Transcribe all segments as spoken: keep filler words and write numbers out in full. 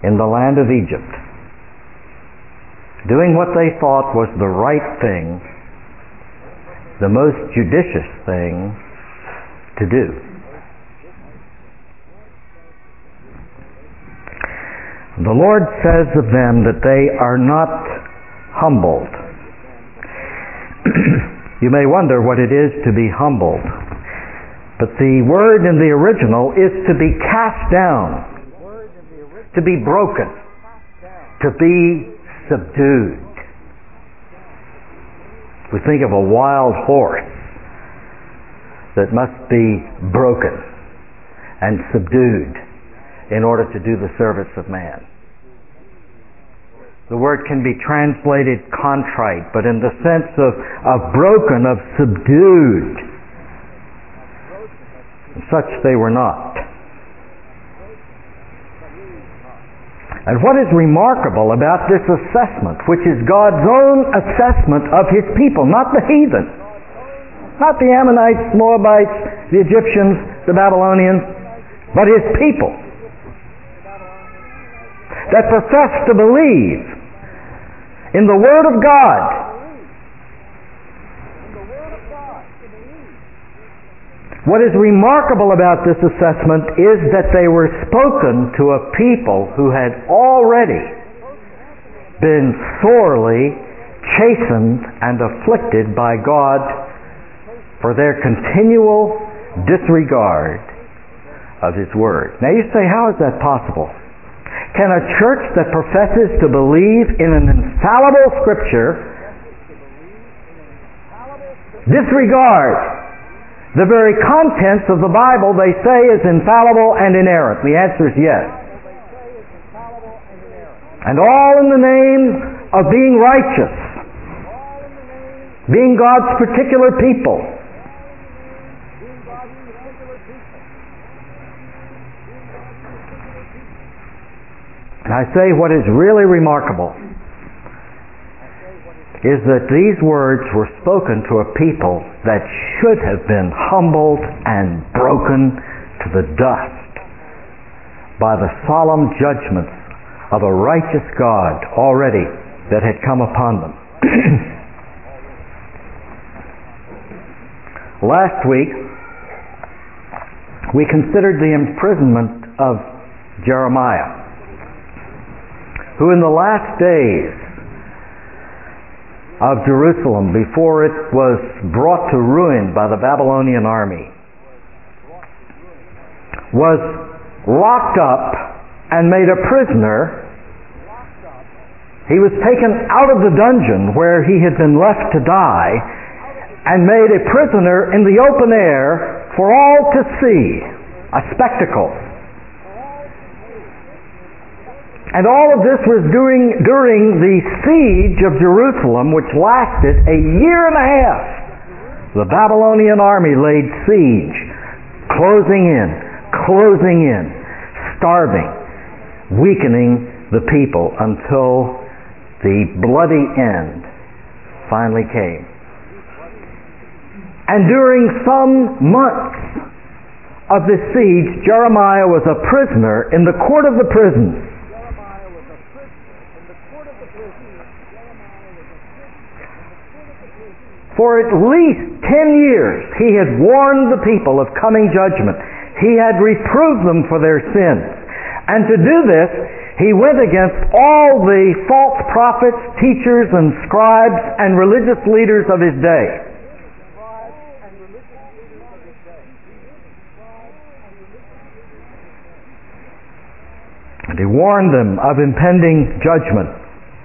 in the land of Egypt, doing what they thought was the right thing, the most judicious thing to do. The Lord says of them that they are not humbled. You may wonder what it is to be humbled, but the word in the original is to be cast down, to be broken, to be subdued. We think of a wild horse that must be broken and subdued in order to do the service of man. The word can be translated contrite, but in the sense of, of broken, of subdued. And such they were not. And what is remarkable about this assessment, which is God's own assessment of His people, not the heathen, not the Ammonites, Moabites, the Egyptians, the Babylonians, but His people that profess to believe in the Word of God. What is remarkable about this assessment is that they were spoken to a people who had already been sorely chastened and afflicted by God for their continual disregard of His Word. Now you say, how is that possible? Can a church that professes to believe in an infallible Scripture disregard the very contents of the Bible they say is infallible and inerrant? The answer is yes. And all in the name of being righteous, being God's particular people. And I say what is really remarkable is that these words were spoken to a people that should have been humbled and broken to the dust by the solemn judgments of a righteous God already that had come upon them. Last week, we considered the imprisonment of Jeremiah, who in the last days of Jerusalem, before it was brought to ruin by the Babylonian army, was locked up and made a prisoner. He was taken out of the dungeon where he had been left to die and made a prisoner in the open air for all to see, a spectacle. And all of this was during, during the siege of Jerusalem, which lasted a year and a half. The Babylonian army laid siege, closing in, closing in, starving, weakening the people until the bloody end finally came. And during some months of this siege, Jeremiah was a prisoner in the court of the prison. For at least ten years he had warned the people of coming judgment. He had reproved them for their sins. And to do this, he went against all the false prophets, teachers, and scribes and religious leaders of his day. And he warned them of impending judgment.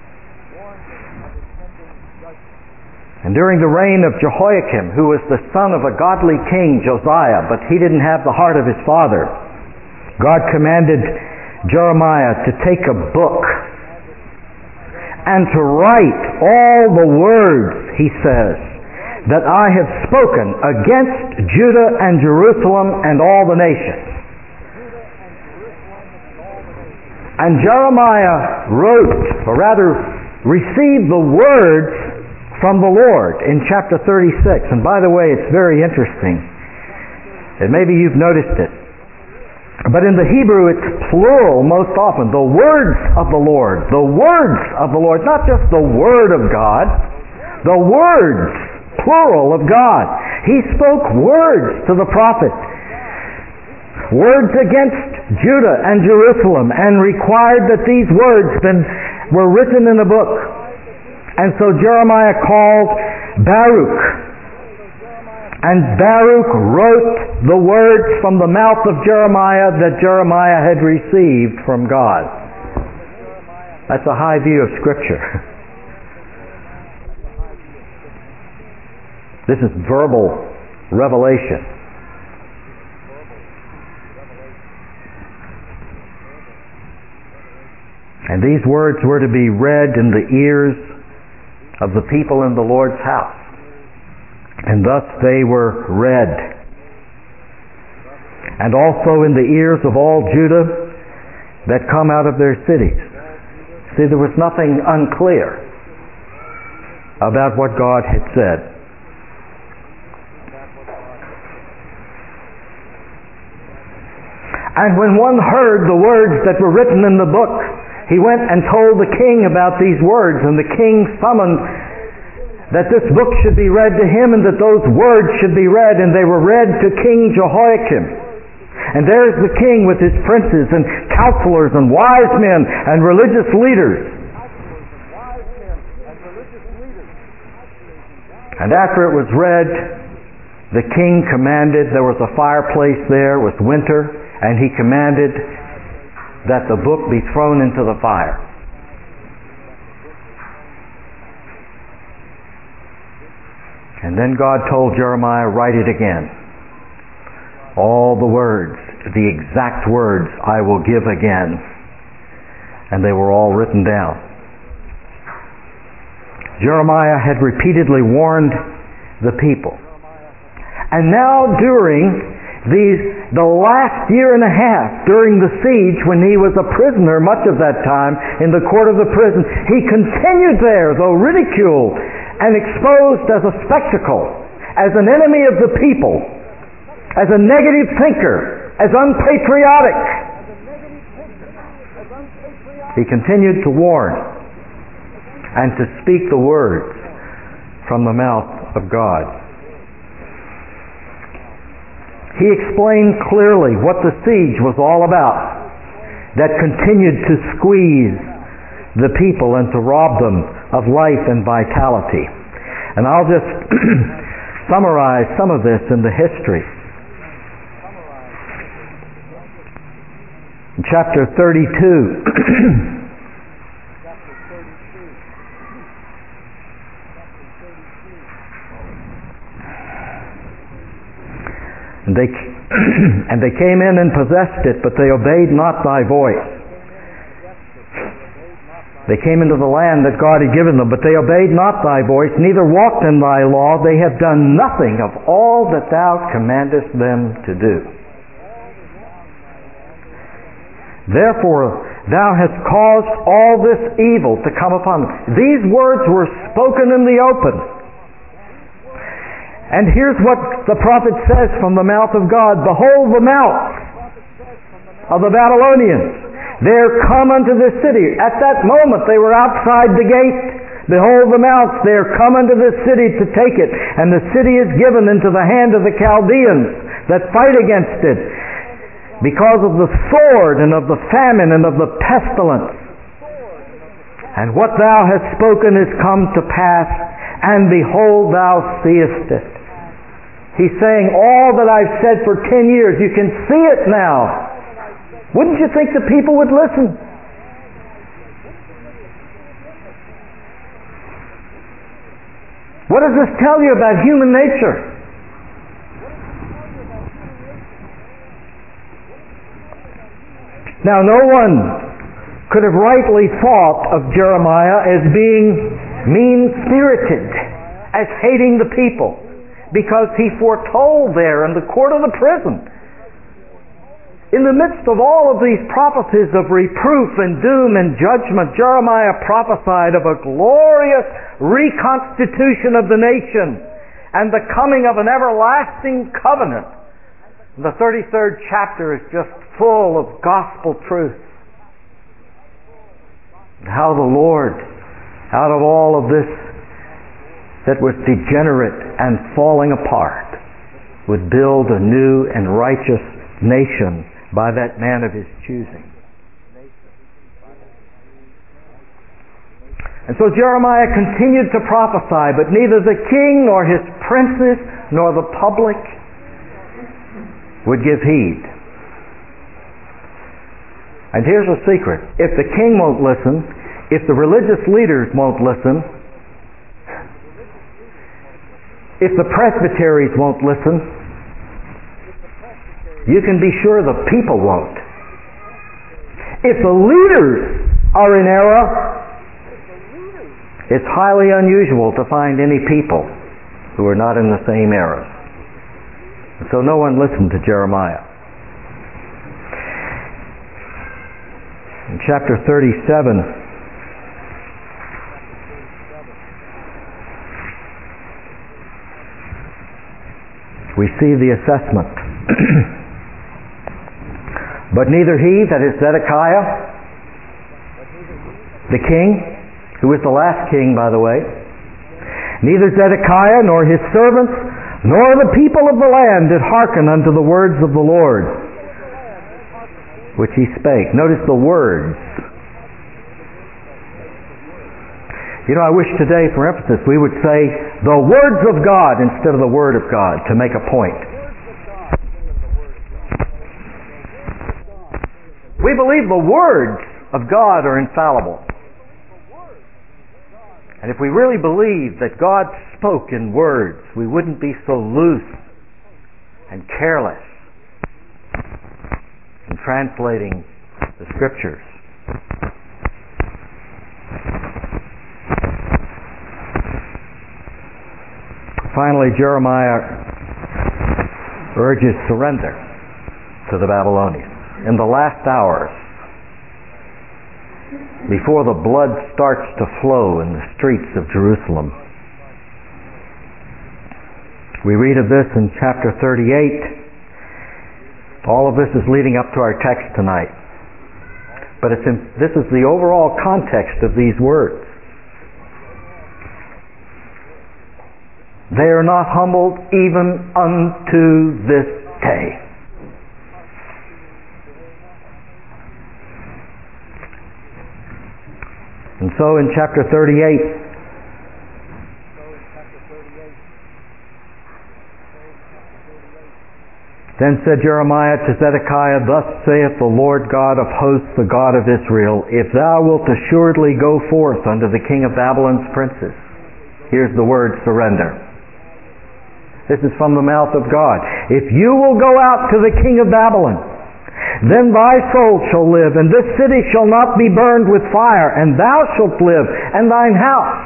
And during the reign of Jehoiakim, who was the son of a godly king, Josiah, but he didn't have the heart of his father, God commanded Jeremiah to take a book and to write all the words, he says, that I have spoken against Judah and Jerusalem and all the nations. And Jeremiah wrote, or rather received the words from the Lord in chapter thirty-six. And by the way, it's very interesting. And maybe you've noticed it. But in the Hebrew, it's plural most often. The words of the Lord. The words of the Lord. Not just the Word of God. The words, plural, of God. He spoke words to the prophet. Words against Judah and Jerusalem, and required that these words been, were written in a book. And so Jeremiah called Baruch. And Baruch wrote the words from the mouth of Jeremiah that Jeremiah had received from God. That's a high view of Scripture. This is verbal revelation. And these words were to be read in the ears of the people in the Lord's house. And thus they were read. And also in the ears of all Judah that come out of their cities. See, there was nothing unclear about what God had said. And when one heard the words that were written in the book, he went and told the king about these words, and the king summoned that this book should be read to him, and that those words should be read, and they were read to King Jehoiakim. And there's the king with his princes and counselors and wise men and religious leaders. And after it was read, the king commanded, there was a fireplace there, it was winter, and he commanded that the book be thrown into the fire. And then God told Jeremiah, write it again. All the words, the exact words I will give again. And they were all written down. Jeremiah had repeatedly warned the people. And now during these, the last year and a half, during the siege, when he was a prisoner much of that time in the court of the prison, he continued there, though ridiculed and exposed as a spectacle, as an enemy of the people, as a negative thinker, as unpatriotic. He continued to warn and to speak the words from the mouth of God. He explained clearly what the siege was all about, that continued to squeeze the people and to rob them of life and vitality. And I'll just summarize some of this in the history. In chapter thirty-two, and they and they came in and possessed it, but they obeyed not thy voice. They came into the land that God had given them, but they obeyed not thy voice, neither walked in thy law. They have done nothing of all that thou commandest them to do. Therefore, thou hast caused all this evil to come upon them. These words were spoken in the open. And here's what the prophet says from the mouth of God. Behold the mouth of the Babylonians. They're come unto this city. At that moment they were outside the gate. Behold the mouth, they are come unto this city to take it. And the city is given into the hand of the Chaldeans that fight against it, because of the sword and of the famine and of the pestilence. And what thou hast spoken is come to pass, and behold, thou seest it. He's saying, all that I've said for ten years, you can see it now. Wouldn't you think the people would listen? What does this tell you about human nature? Now, no one could have rightly thought of Jeremiah as being mean-spirited, as hating the people, because he foretold there in the court of the prison, in the midst of all of these prophecies of reproof and doom and judgment, Jeremiah prophesied of a glorious reconstitution of the nation and the coming of an everlasting covenant The thirty-third chapter is just full of gospel truth. How the Lord, out of all of this that was degenerate and falling apart, would build a new and righteous nation by that man of his choosing. And so Jeremiah continued to prophesy, but neither the king nor his princes nor the public would give heed. And here's a secret. If the king won't listen, if the religious leaders won't listen, if the presbyteries won't listen, you can be sure the people won't. If the leaders are in error, it's highly unusual to find any people who are not in the same error. So no one listened to Jeremiah. In chapter thirty-seven, we see the assessment. But neither he, that is Zedekiah, the king, who was the last king, by the way, neither Zedekiah nor his servants nor the people of the land did hearken unto the words of the Lord, which he spake. Notice the words. You know, I wish today, for emphasis, we would say the words of God instead of the word of God to make a point. We believe the words of God are infallible. And if we really believed that God spoke in words, we wouldn't be so loose and careless in translating the Scriptures. Finally, Jeremiah urges surrender to the Babylonians. In the last hours, before the blood starts to flow in the streets of Jerusalem. We read of this in chapter thirty-eight. All of this is leading up to our text tonight. But it's in, this is the overall context of these words. They are not humbled even unto this day. And so in chapter thirty-eight, then said Jeremiah to Zedekiah, Thus saith the Lord God of hosts, the God of Israel, If thou wilt assuredly go forth unto the king of Babylon's princes. Here's the word surrender. This is from the mouth of God. If you will go out to the king of Babylon, then thy soul shall live, and this city shall not be burned with fire, and thou shalt live, and thine house.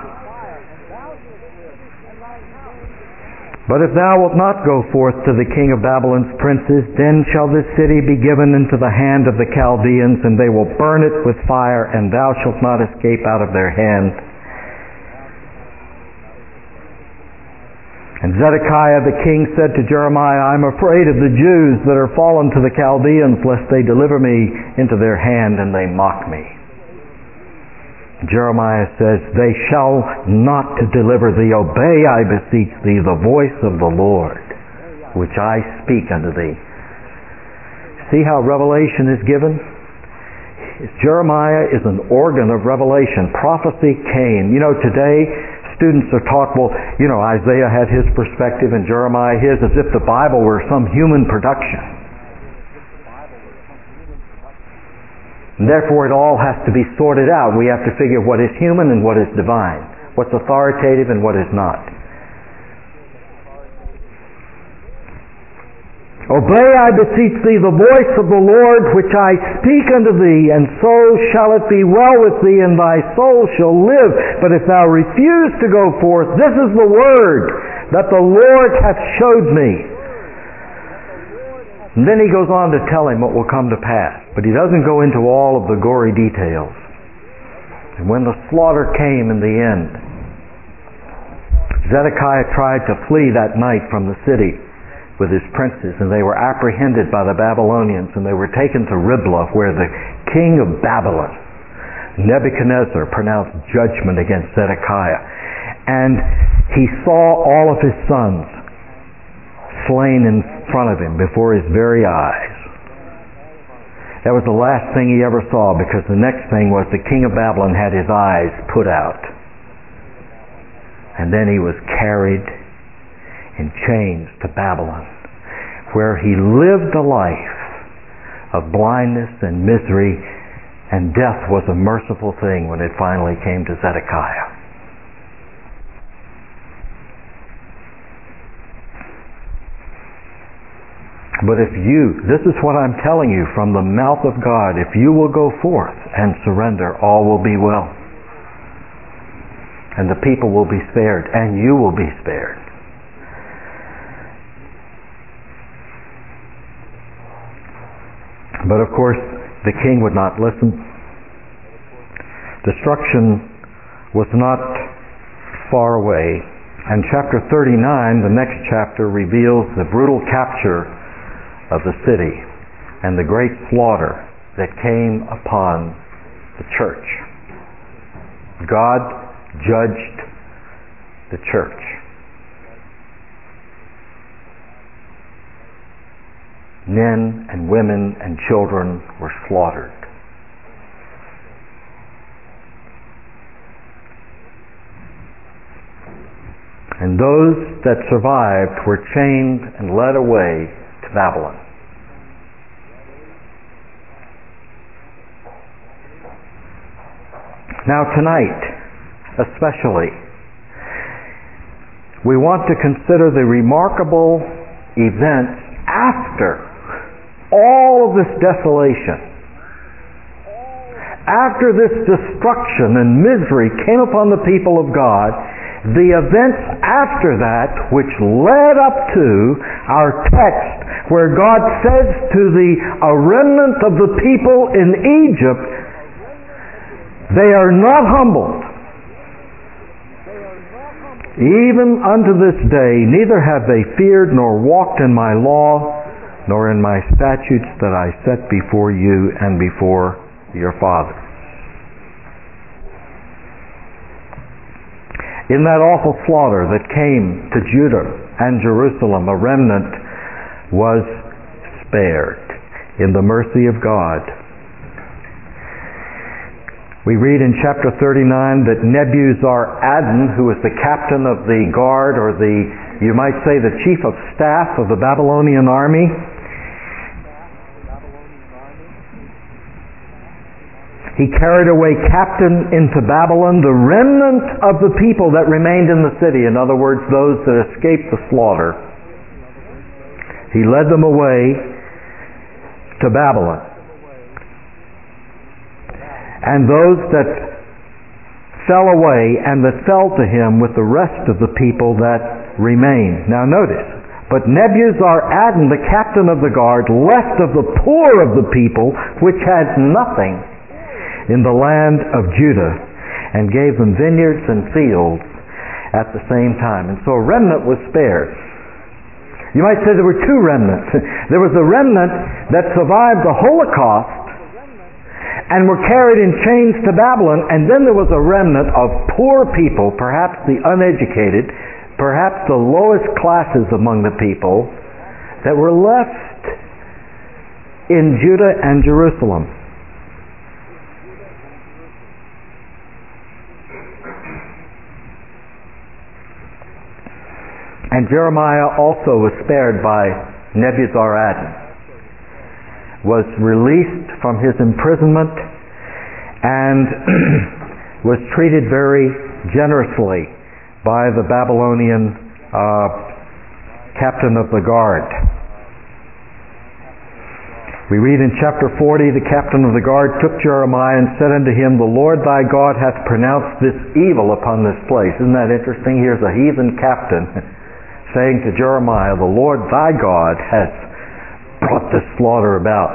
But if thou wilt not go forth to the king of Babylon's princes, then shall this city be given into the hand of the Chaldeans, and they will burn it with fire, and thou shalt not escape out of their hand. And Zedekiah the king said to Jeremiah, I'm afraid of the Jews that are fallen to the Chaldeans, lest they deliver me into their hand and they mock me. Jeremiah says, They shall not deliver thee. Obey, I beseech thee, the voice of the Lord, which I speak unto thee. See how revelation is given? Jeremiah is an organ of revelation. Prophecy came. You know, today students are taught, well, you know, Isaiah had his perspective and Jeremiah his, as if the Bible were some human production. And therefore it all has to be sorted out. We have to figure what is human and what is divine, what's authoritative and what is not. Obey, I beseech thee, the voice of the Lord, which I speak unto thee, and so shall it be well with thee, and thy soul shall live. But if thou refuse to go forth, this is the word that the Lord hath showed me. And then he goes on to tell him what will come to pass. But he doesn't go into all of the gory details. And when the slaughter came in the end, Zedekiah tried to flee that night from the city. with his princes, and they were apprehended by the Babylonians, and they were taken to Riblah, where the king of Babylon, Nebuchadnezzar, pronounced judgment against Zedekiah. And he saw all of his sons slain in front of him before his very eyes. That was the last thing he ever saw, because the next thing was the king of Babylon had his eyes put out. And then he was carried in chains to Babylon, where he lived a life of blindness and misery, and death was a merciful thing when it finally came to Zedekiah. But if you, this is what I'm telling you from the mouth of God, if you will go forth and surrender, all will be well. And the people will be spared, and you will be spared. But of course, the king would not listen. Destruction was not far away. And chapter thirty-nine, the next chapter, reveals the brutal capture of the city and the great slaughter that came upon the church. God judged the church. Men and women and children were slaughtered. And those that survived were chained and led away to Babylon. Now tonight, especially, we want to consider the remarkable events after all of this desolation, after this destruction and misery came upon the people of God, the events after that which led up to our text where God says to the a remnant of the people in Egypt, they are not humbled. Even unto this day, neither have they feared nor walked in my law, nor in my statutes that I set before you and before your fathers. In that awful slaughter that came to Judah and Jerusalem, a remnant was spared in the mercy of God. We read in chapter thirty-nine that Nebuzaradan, who was the captain of the guard, or the, you might say, the chief of staff of the Babylonian army, he carried away captain into Babylon the remnant of the people that remained in the city. In other words, those that escaped the slaughter. He led them away to Babylon. And those that fell away and that fell to him with the rest of the people that remained. Now notice, but Nebuzaradan, the captain of the guard, left of the poor of the people which had nothing in the land of Judah, and gave them vineyards and fields at the same time. And so a remnant was spared. You might say there were two remnants. There was a remnant that survived the Holocaust and were carried in chains to Babylon, and then there was a remnant of poor people, perhaps the uneducated, perhaps the lowest classes among the people, that were left in Judah and Jerusalem. And Jeremiah also was spared by Nebuzaradan, was released from his imprisonment, and was treated very generously by the Babylonian uh, captain of the guard. We read in chapter forty, the captain of the guard took Jeremiah and said unto him, the Lord thy God hath pronounced this evil upon this place. Isn't that interesting? Here's a heathen captain saying to Jeremiah, the Lord thy God hath brought this slaughter about.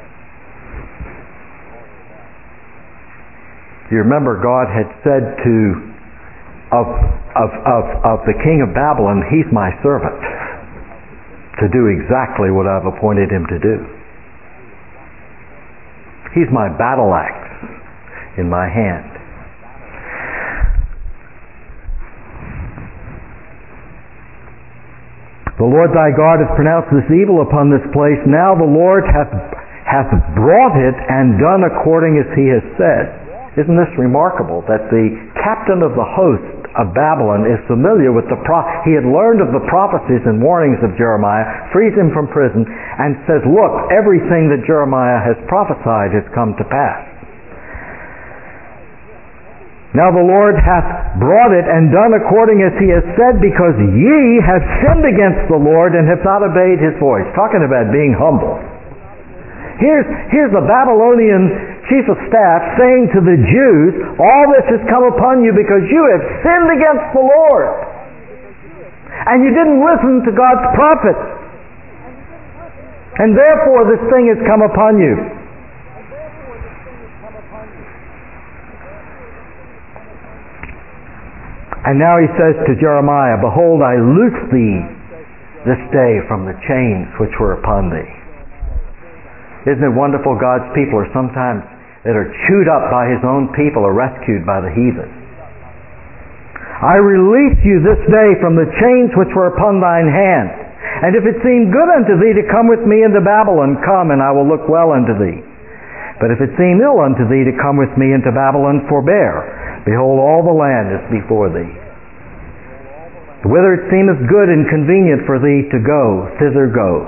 You remember God had said to of, of, of, of the king of Babylon, he's my servant. To to do exactly what I've appointed him to do. He's my battle axe in my hand. The Lord thy God hath pronounced this evil upon this place. Now the Lord hath, hath brought it and done according as he has said. Isn't this remarkable that the captain of the host of Babylon is familiar with the pro- he had learned of the prophecies and warnings of Jeremiah, frees him from prison, and says, look, everything that Jeremiah has prophesied has come to pass. Now the Lord hath brought it and done according as he has said, because ye have sinned against the Lord and have not obeyed his voice. Talking about being humble. Here's, here's the Babylonian chief of staff saying to the Jews, all this has come upon you because you have sinned against the Lord. And you didn't listen to God's prophet. And therefore this thing has come upon you. And now he says to Jeremiah, behold, I loose thee this day from the chains which were upon thee. Isn't it wonderful God's people are sometimes that are chewed up by his own people are rescued by the heathen. I release you this day from the chains which were upon thine hand. And if it seem good unto thee to come with me into Babylon, come, and I will look well unto thee. But if it seem ill unto thee to come with me into Babylon, forbear. Behold, all the land is before thee. Whither it seemeth good and convenient for thee to go, thither go.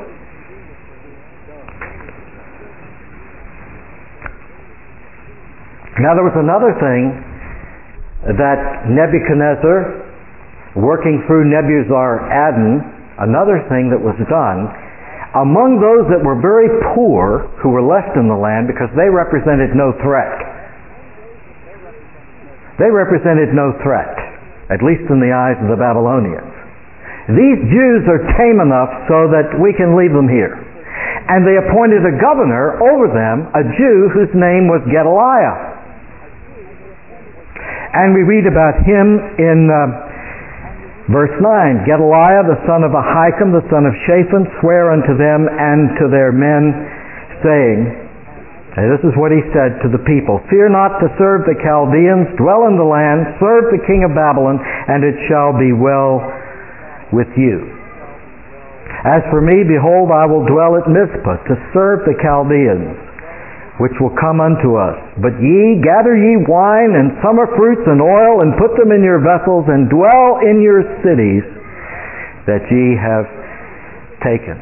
Now there was another thing that Nebuchadnezzar, working through Nebuzaradan, another thing that was done among those that were very poor who were left in the land, because they represented no threat. They represented no threat, at least in the eyes of the Babylonians. These Jews are tame enough so that we can leave them here. And they appointed a governor over them, a Jew whose name was Gedaliah. And we read about him in uh, verse nine. Gedaliah, the son of Ahikam, the son of Shaphan, sware unto them and to their men, saying, and this is what he said to the people, fear not to serve the Chaldeans, dwell in the land, serve the king of Babylon, and it shall be well with you. As for me, behold, I will dwell at Mizpah to serve the Chaldeans, which will come unto us. But ye, gather ye wine and summer fruits and oil, and put them in your vessels, and dwell in your cities that ye have taken.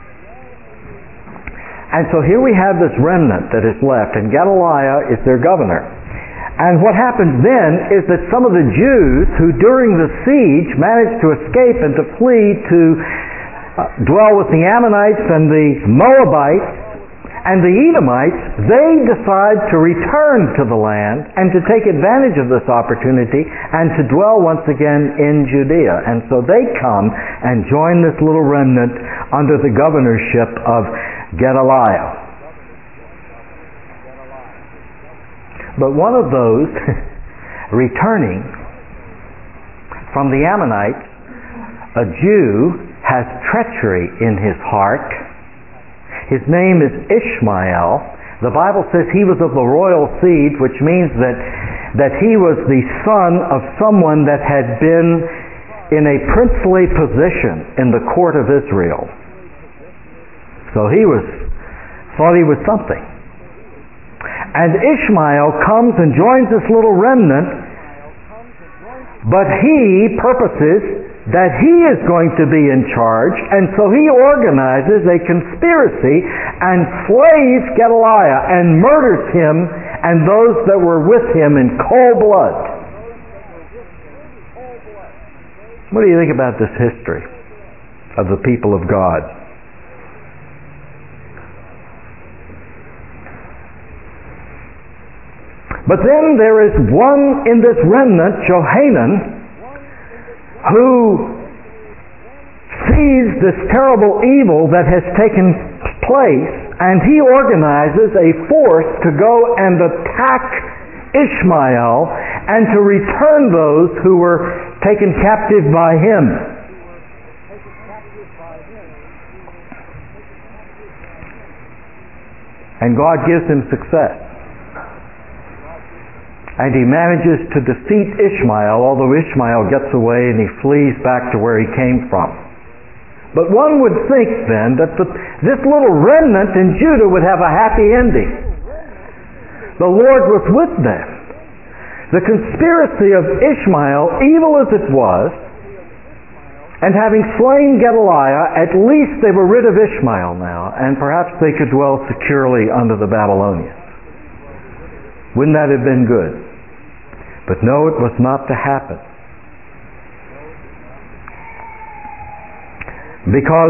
And so here we have this remnant that is left, and Gedaliah is their governor. And what happens then is that some of the Jews who during the siege managed to escape and to flee to uh, dwell with the Ammonites and the Moabites and the Edomites, they decide to return to the land and to take advantage of this opportunity and to dwell once again in Judea. And so they come and join this little remnant under the governorship of Gedaliah. But one of those returning from the Ammonites, a Jew, has treachery in his heart. His name is Ishmael. The Bible says he was of the royal seed, which means that, that he was the son of someone that had been in a princely position in the court of Israel. So he was, thought he was something. And Ishmael comes and joins this little remnant, but he purposes that he is going to be in charge, and so he organizes a conspiracy and slays Gedaliah and murders him and those that were with him in cold blood. What do you think about this history of the people of God? But then there is one in this remnant, Johanan, who sees this terrible evil that has taken place, and he organizes a force to go and attack Ishmael and to return those who were taken captive by him. And God gives him success. And he manages to defeat Ishmael, although Ishmael gets away and he flees back to where he came from. But one would think then that the, this little remnant in Judah would have a happy ending. The Lord was with them. The conspiracy of Ishmael, evil as it was, and having slain Gedaliah, at least they were rid of Ishmael now, and perhaps they could dwell securely under the Babylonians. Wouldn't that have been good? But no, it was not to happen. Because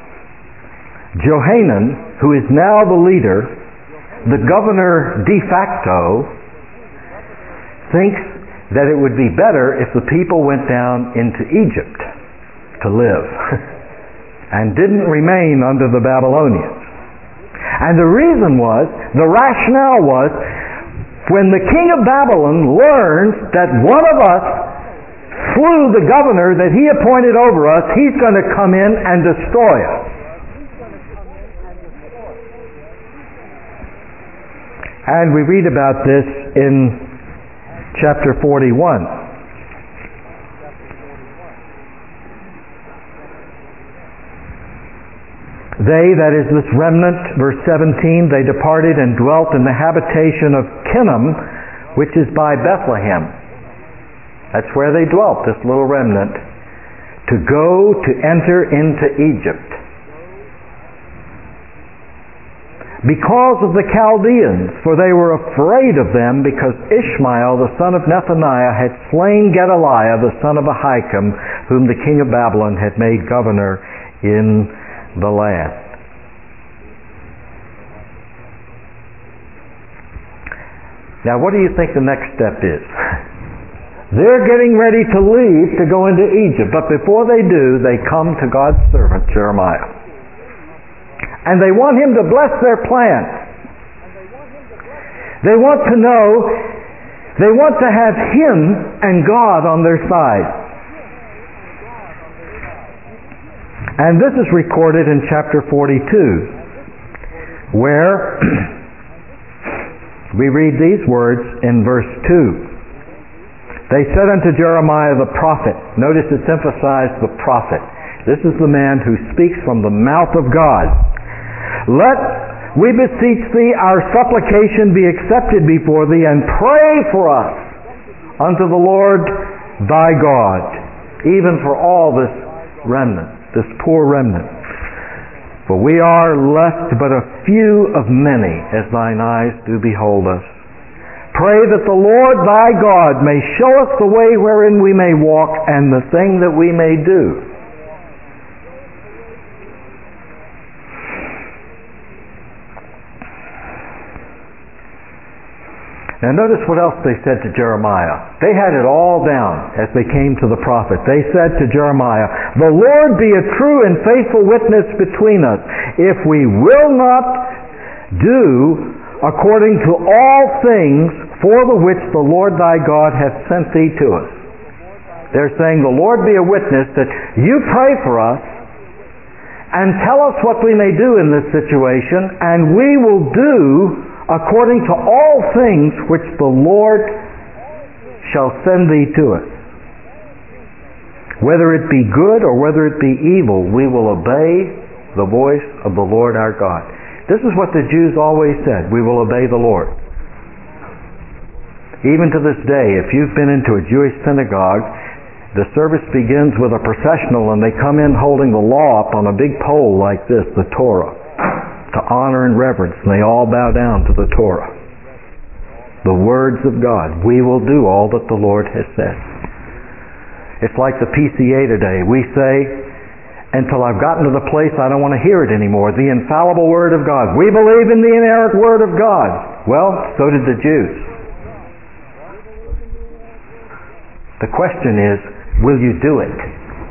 Johanan, who is now the leader, the governor de facto, thinks that it would be better if the people went down into Egypt to live and didn't remain under the Babylonians. And the reason was, the rationale was, when the king of Babylon learns that one of us slew the governor that he appointed over us, he's going to come in and destroy us. And we read about this in chapter forty-one. They, that is this remnant, verse seventeen, they departed and dwelt in the habitation of Kinnom, which is by Bethlehem. That's where they dwelt, this little remnant, to go to enter into Egypt. Because of the Chaldeans, for they were afraid of them, because Ishmael, the son of Nethaniah, had slain Gedaliah, the son of Ahikam, whom the king of Babylon had made governor in the land. Now, what do you think the next step is? They're getting ready to leave to go into Egypt, but before they do, they come to God's servant Jeremiah. And they want him to bless their plan. They want to know, they want to have him and God on their side. And this is recorded in chapter forty-two, where we read these words in verse two. They said unto Jeremiah the prophet, notice it's emphasized the prophet. This is the man who speaks from the mouth of God. Let, we beseech thee, our supplication be accepted before thee, and pray for us unto the Lord thy God, even for all this remnant. This poor remnant. For we are left but a few of many, as thine eyes do behold us. Pray that the Lord thy God may show us the way wherein we may walk, and the thing that we may do. Now notice what else they said to Jeremiah. They had it all down as they came to the prophet. They said to Jeremiah, the Lord be a true and faithful witness between us, if we will not do according to all things for the which the Lord thy God hath sent thee to us. They're saying, the Lord be a witness that you pray for us and tell us what we may do in this situation, and we will do according to all things which the Lord shall send thee to us. Whether it be good or whether it be evil, we will obey the voice of the Lord our God. This is what the Jews always said, we will obey the Lord. Even to this day, if you've been into a Jewish synagogue, the service begins with a processional and they come in holding the law up on a big pole like this, the Torah, to honor and reverence, and they all bow down to the Torah. The words of God. We will do all that the Lord has said. It's like the P C A today. We say, until I've gotten to the place I don't want to hear it anymore, the infallible Word of God. We believe in the inerrant Word of God. Well, so did the Jews. The question is, will you do it?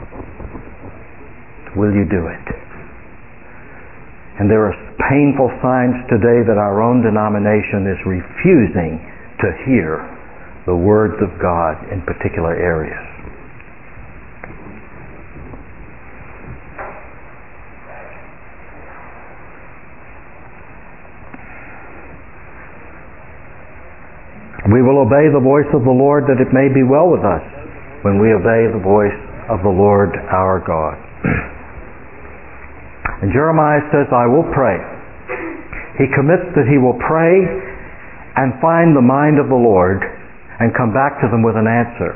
Will you do it? And there are painful signs today that our own denomination is refusing to hear the words of God in particular areas. We will obey the voice of the Lord, that it may be well with us when we obey the voice of the Lord our God. And Jeremiah says, I will pray. He commits that he will pray and find the mind of the Lord and come back to them with an answer.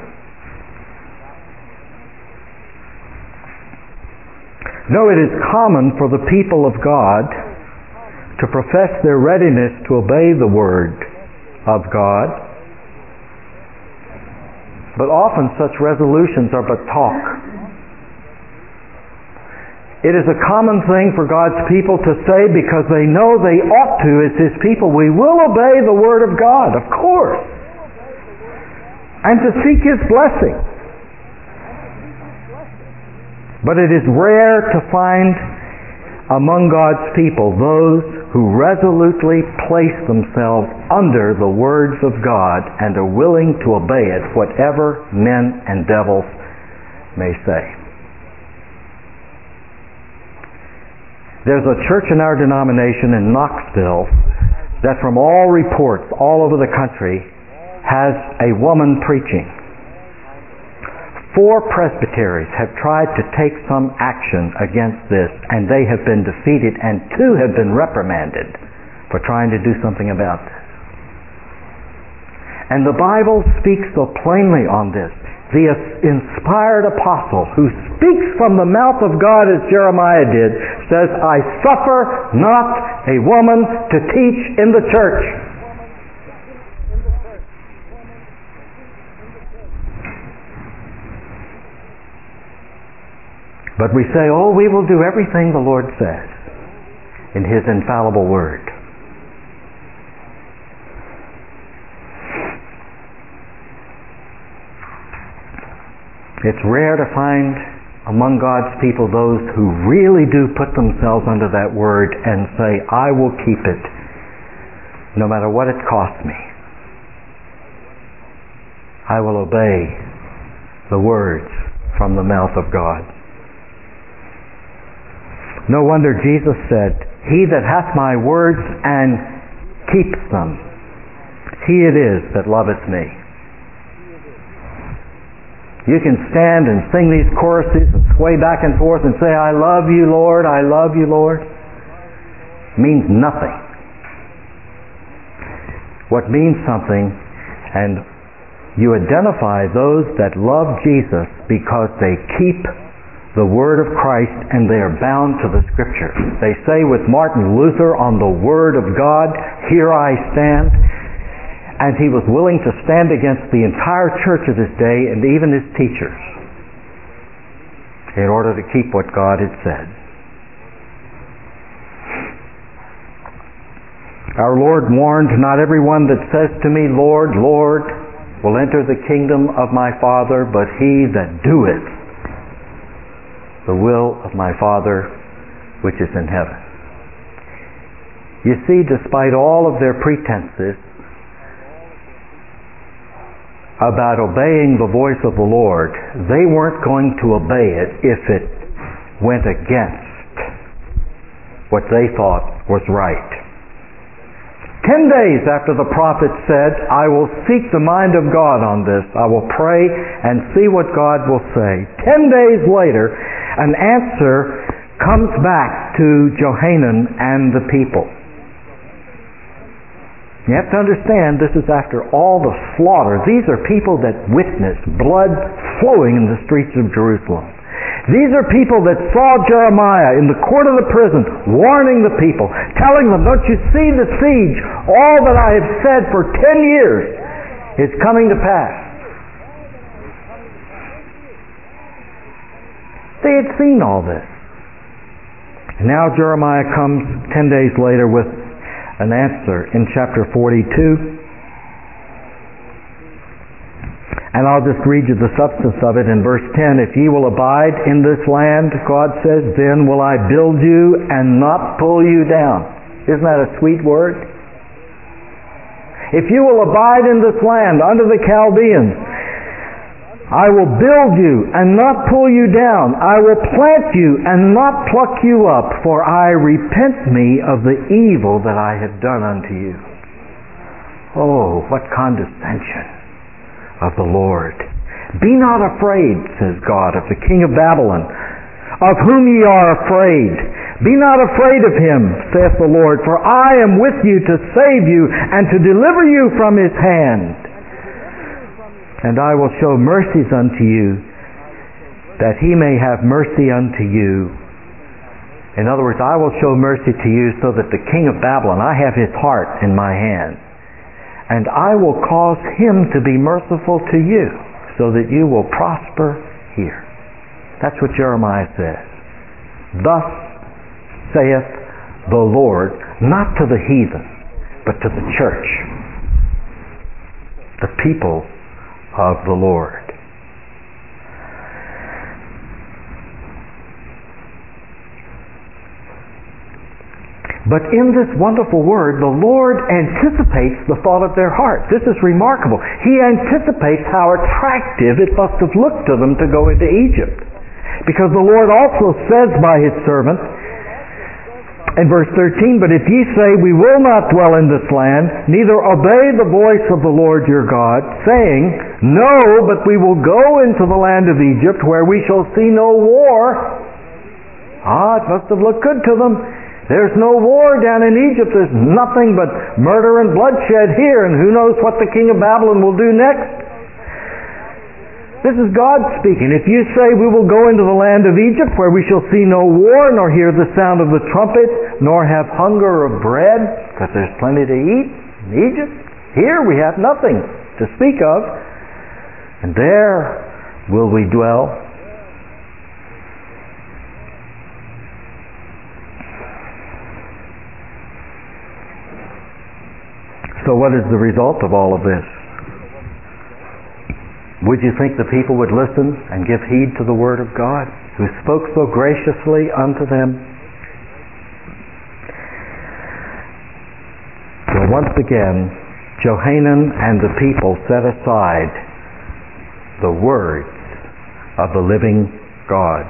No, it is common for the people of God to profess their readiness to obey the word of God, but often such resolutions are but talk. It is a common thing for God's people to say, because they know they ought to as His people, we will obey the word of God, of course, and to seek His blessing. But it is rare to find among God's people those who resolutely place themselves under the words of God and are willing to obey it, whatever men and devils may say. There's a church in our denomination in Knoxville that, from all reports all over the country, has a woman preaching. Four presbyteries have tried to take some action against this, and they have been defeated, and two have been reprimanded for trying to do something about this. And the Bible speaks so plainly on this. The inspired apostle who speaks from the mouth of God, as Jeremiah did, says, I suffer not a woman to teach in the church. But we say, oh, we will do everything the Lord says in His infallible word. It's rare to find among God's people those who really do put themselves under that word and say, I will keep it no matter what it costs me. I will obey the words from the mouth of God. No wonder Jesus said, he that hath my words and keeps them, he it is that loveth me. You can stand and sing these choruses and sway back and forth and say, I love you, Lord, I love you, Lord. It means nothing. What means something, and you identify those that love Jesus because they keep the word of Christ and they are bound to the Scripture. They say with Martin Luther on the word of God, here I stand. And he was willing to stand against the entire church of his day and even his teachers in order to keep what God had said. Our Lord warned, not everyone that says to me, Lord, Lord, will enter the kingdom of my Father, but he that doeth the will of my Father which is in heaven. You see, despite all of their pretenses about obeying the voice of the Lord, they weren't going to obey it if it went against what they thought was right. Ten days after the prophet said, I will seek the mind of God on this, I will pray and see what God will say. Ten days later, an answer comes back to Johanan and the people. You have to understand, this is after all the slaughter. These are people that witnessed blood flowing in the streets of Jerusalem. These are people that saw Jeremiah in the court of the prison warning the people, telling them, don't you see the siege? All that I have said for ten years is coming to pass. They had seen all this. And now Jeremiah comes ten days later with an answer in chapter forty-two. And I'll just read you the substance of it in verse ten. If ye will abide in this land, God says, then will I build you and not pull you down. Isn't that a sweet word? If you will abide in this land under the Chaldeans, I will build you and not pull you down. I will plant you and not pluck you up, for I repent me of the evil that I have done unto you. Oh, what condescension of the Lord. Be not afraid, says God, of the king of Babylon, of whom ye are afraid. Be not afraid of him, saith the Lord, for I am with you to save you and to deliver you from his hand. And I will show mercies unto you, that he may have mercy unto you. In other words, I will show mercy to you so that the king of Babylon, I have his heart in my hand, and I will cause him to be merciful to you, so that you will prosper here. That's what Jeremiah says. Thus saith the Lord, not to the heathen, but to the church, the people of the Lord. But in this wonderful word, the Lord anticipates the thought of their heart. This is remarkable. He anticipates how attractive it must have looked to them to go into Egypt. Because the Lord also says by his servant, in verse thirteen, but if ye say, we will not dwell in this land, neither obey the voice of the Lord your God, saying, no, but we will go into the land of Egypt, where we shall see no war. Ah, it must have looked good to them. There's no war down in Egypt. There's nothing but murder and bloodshed here, and who knows what the king of Babylon will do next. This is God speaking. If you say, we will go into the land of Egypt, where we shall see no war, nor hear the sound of the trumpet, nor have hunger of bread, because there's plenty to eat in Egypt. Here we have nothing to speak of, and there will we dwell. So what is the result of all of this? Would you think the people would listen and give heed to the word of God, who spoke so graciously unto them? So once again, Johanan and the people set aside the words of the living God.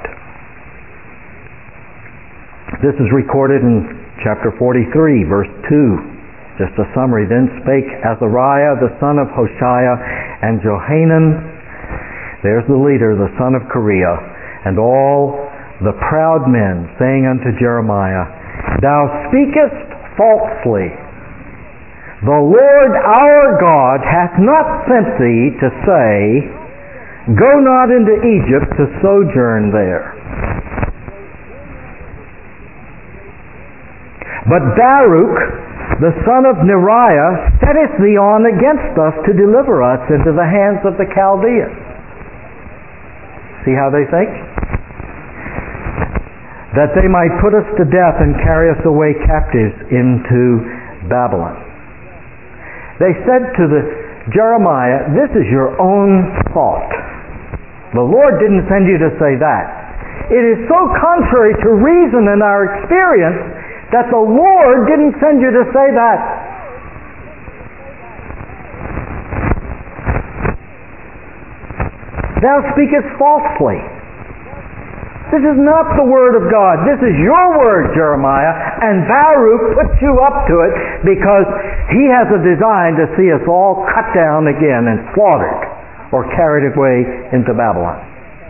This is recorded in chapter forty-three, verse two. Just a summary. Then spake Azariah, the son of Hoshea, and Johanan, there's the leader, the son of Kareah, and all the proud men, saying unto Jeremiah, thou speakest falsely. The Lord our God hath not sent thee to say, go not into Egypt to sojourn there. But Baruch, the son of Neriah, setteth thee on against us to deliver us into the hands of the Chaldeans. See how they think? That they might put us to death and carry us away captives into Babylon. They said to the Jeremiah, this is your own thought. The Lord didn't send you to say that. It is so contrary to reason and our experience that the Lord didn't send you to say that. Thou speakest falsely. This is not the word of God. This is your word, Jeremiah, and Baruch puts you up to it because he has a design to see us all cut down again and slaughtered or carried away into Babylon.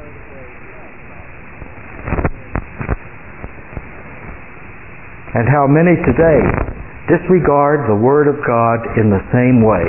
And how many today disregard the Word of God in the same way.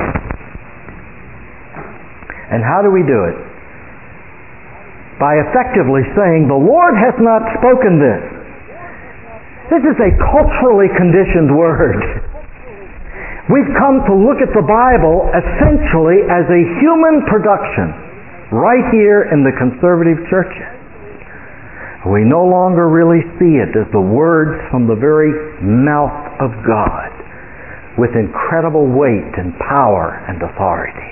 And how do we do it? By effectively saying, the Lord has not spoken this. This is a culturally conditioned word. We've come to look at the Bible essentially as a human production right here in the conservative churches. We no longer really see it as the words from the very mouth of God with incredible weight and power and authority.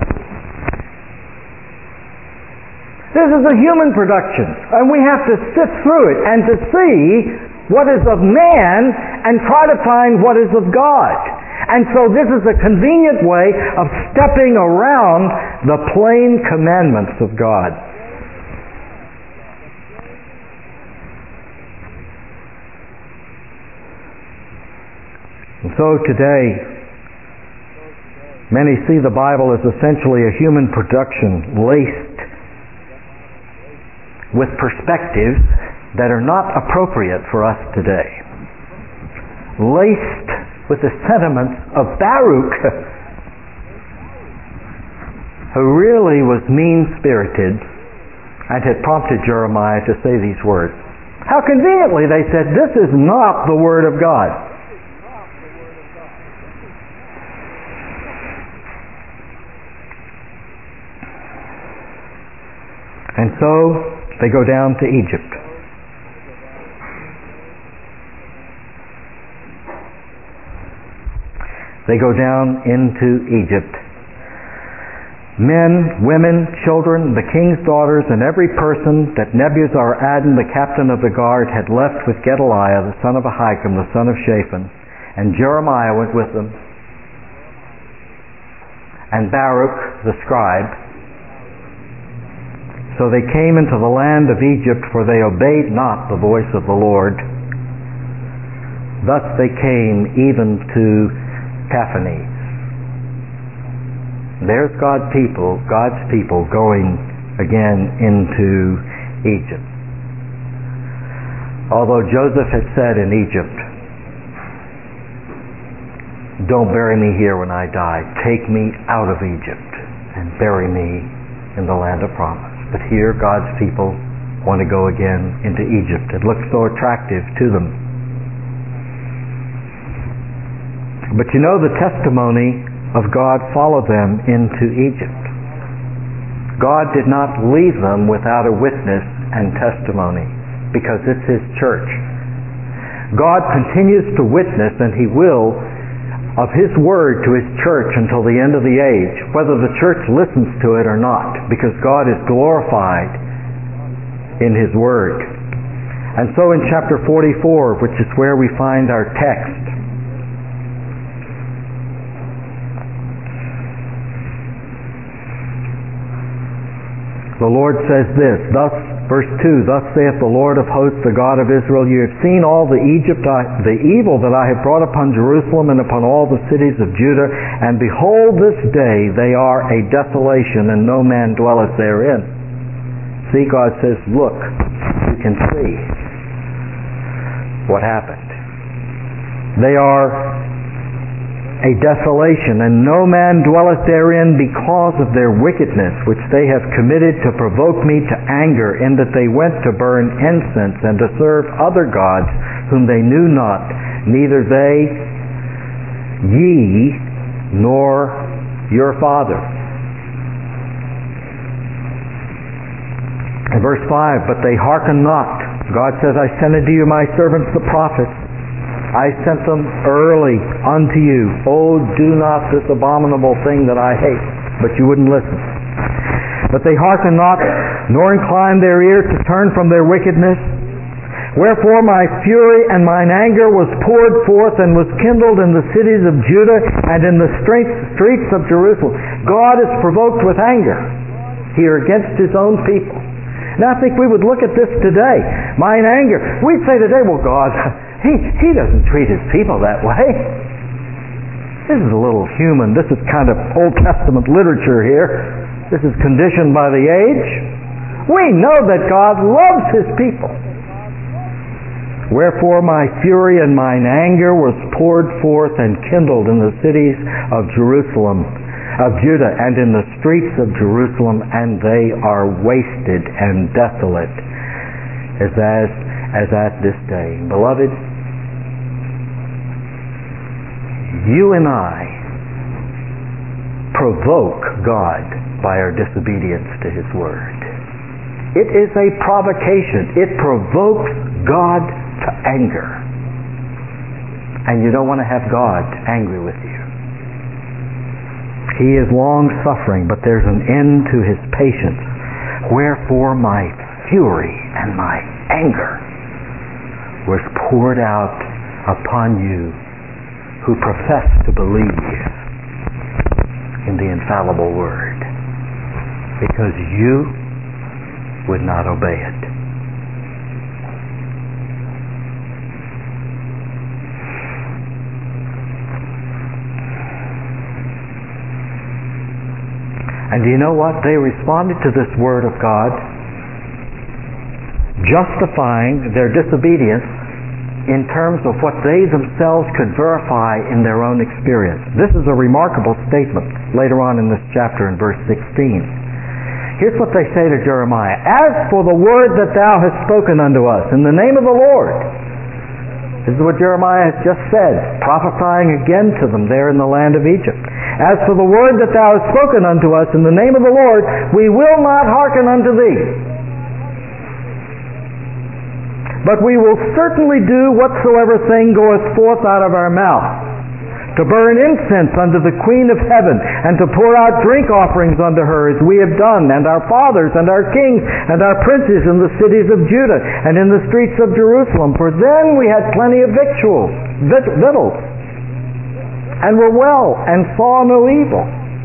This is a human production, and we have to sift through it and to see what is of man and try to find what is of God. And so this is a convenient way of stepping around the plain commandments of God. And so today, Many see the Bible as essentially a human production laced with perspectives that are not appropriate for us today. Laced with the sentiments of Baruch, who really was mean-spirited and had prompted Jeremiah to say these words. How conveniently they said, "This is not the Word of God." And so they go down to Egypt. They go down into Egypt. Men, women, children, the king's daughters, and every person that Nebuzaradan, the captain of the guard, had left with Gedaliah, the son of Ahikam, the son of Shaphan. And Jeremiah went with them. And Baruch, the scribe. So they came into the land of Egypt, for they obeyed not the voice of the Lord. Thus they came even to Tahpanhes. There's God's people, God's people going again into Egypt. Although Joseph had said in Egypt, "Don't bury me here when I die. Take me out of Egypt and bury me in the land of promise." But here God's people want to go again into Egypt. It looks so attractive to them. But you know, the testimony of God followed them into Egypt. God did not leave them without a witness and testimony, because it's His church. God continues to witness, and He will, of His word to His church until the end of the age, whether the church listens to it or not, because God is glorified in His word. And so in chapter forty-four, which is where we find our text, the Lord says this, thus, verse two, "Thus saith the Lord of hosts, the God of Israel, you have seen all the Egypt, I, the evil that I have brought upon Jerusalem and upon all the cities of Judah, and behold, this day they are a desolation, and no man dwelleth therein." See, God says, look, you can see what happened. They are a desolation, and no man dwelleth therein because of their wickedness, which they have committed to provoke me to anger, in that they went to burn incense and to serve other gods whom they knew not, neither they, ye, nor your fathers. In verse five, "But they hearken not." God says, "I sent unto you my servants the prophets. I sent them early unto you. Oh, do not this abominable thing that I hate." But you wouldn't listen. "But they hearken not, nor incline their ear to turn from their wickedness. Wherefore my fury and mine anger was poured forth and was kindled in the cities of Judah and in the streets of Jerusalem." God is provoked with anger here against His own people. Now I think we would look at this today. Mine anger. We'd say today, well, God, He, he doesn't treat His people that way. This is a little human. This is kind of Old Testament literature here. This is conditioned by the age. We know that God loves His people. "Wherefore my fury and mine anger was poured forth and kindled in the cities of Jerusalem, of Judah, and in the streets of Jerusalem, and they are wasted and desolate, as as, as at this day." Beloved, you and I provoke God by our disobedience to His word. It is a provocation. It provokes God to anger. And you don't want to have God angry with you. He is long-suffering, but there's an end to His patience. "Wherefore my fury and my anger was poured out upon you who profess to believe in the infallible word, because you would not obey it." And do you know what? They responded to this word of God, justifying their disobedience in terms of what they themselves could verify in their own experience. This is a remarkable statement later on in this chapter in verse sixteen. Here's what they say to Jeremiah. As for the word that thou hast spoken unto us in the name of the Lord. This is what Jeremiah has just said, prophesying again to them there in the land of Egypt. As for the word that thou hast spoken unto us in the name of the Lord, we will not hearken unto thee. But we will certainly do whatsoever thing goeth forth out of our mouth, to burn incense unto the Queen of heaven, and to pour out drink offerings unto her, as we have done, and our fathers, and our kings, and our princes in the cities of Judah, and in the streets of Jerusalem. For then we had plenty of victuals, vit- victuals, and were well, and saw no evil.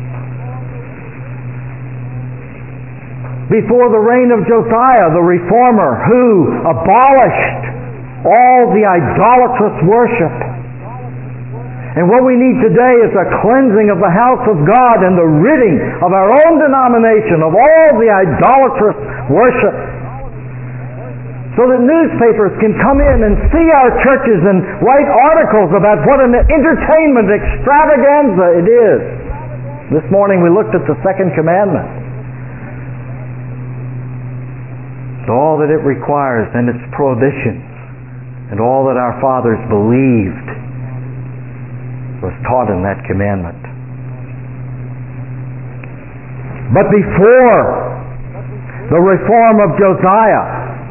Before the reign of Josiah, the reformer, who abolished all the idolatrous worship. And what we need today is a cleansing of the house of God and the ridding of our own denomination of all the idolatrous worship. So that newspapers can come in and see our churches and write articles about what an entertainment extravaganza it is. This morning we looked at the second commandment. All that it requires and its prohibitions, and all that our fathers believed was taught in that commandment. But before the reform of Josiah,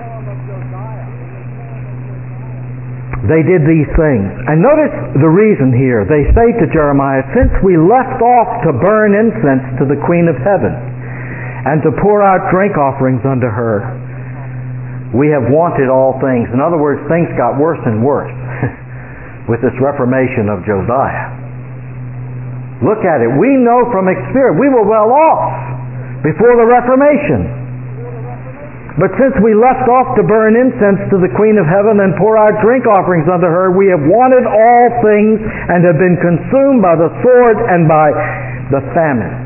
they did these things. And notice the reason here. They say to Jeremiah, since we left off to burn incense to the Queen of heaven, and to pour out drink offerings unto her, we have wanted all things. In other words, things got worse and worse with this reformation of Josiah. Look at it. We know from experience, we were well off before the Reformation. But since we left off to burn incense to the Queen of heaven and pour out drink offerings unto her, we have wanted all things and have been consumed by the sword and by the famine.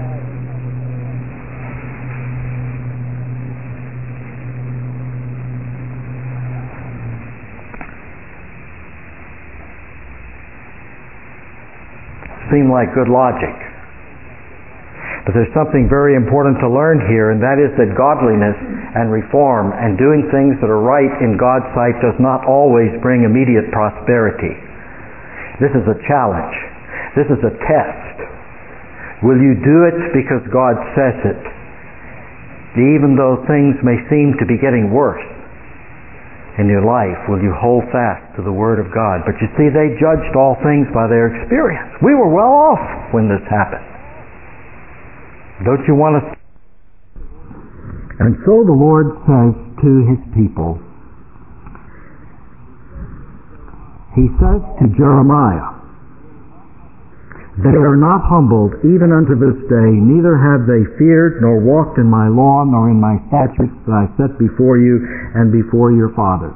Seem like good logic. But there's something very important to learn here, and that is that godliness and reform and doing things that are right in God's sight does not always bring immediate prosperity. This is a challenge. This is a test. Will you do it because God says it, even though things may seem to be getting worse in your life? Will you hold fast to the Word of God? But you see, they judged all things by their experience. We were well off when this happened. Don't you want to? And so the Lord says to His people, He says to Jeremiah, they are not humbled even unto this day, neither have they feared, nor walked in my law, nor in my statutes that I set before you and before your fathers.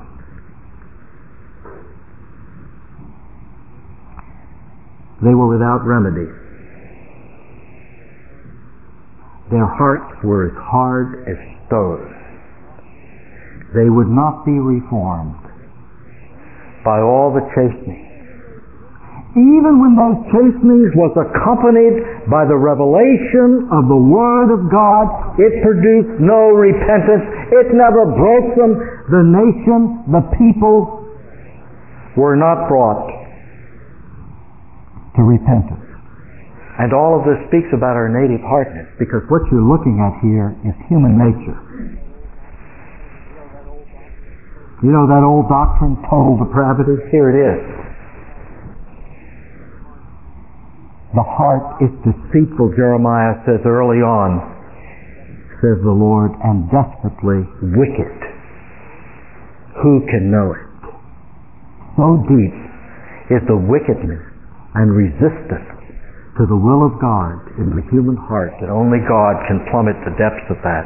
They were without remedy. Their hearts were as hard as stones. They would not be reformed by all the chastening. Even when those chastenings was accompanied by the revelation of the Word of God, it produced no repentance. It never broke them. The nation, the people, were not brought to repentance. And all of this speaks about our native hardness, because what you're looking at here is human nature. You know that old doctrine, total depravity? Here it is. The heart is deceitful, Jeremiah says early on, says the Lord, and desperately wicked. Who can know it? So deep is the wickedness and resistance to the will of God in the human heart that only God can plummet the depths of that.